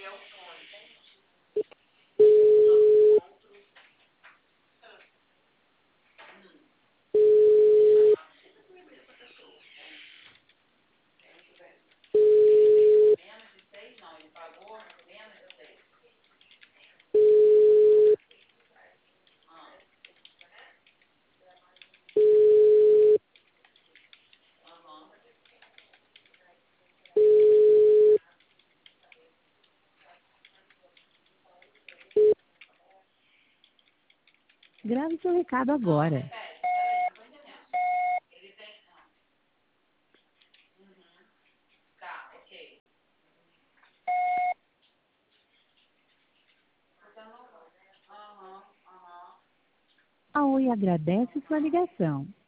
Grave seu recado agora. A Oi agradece sua ligação.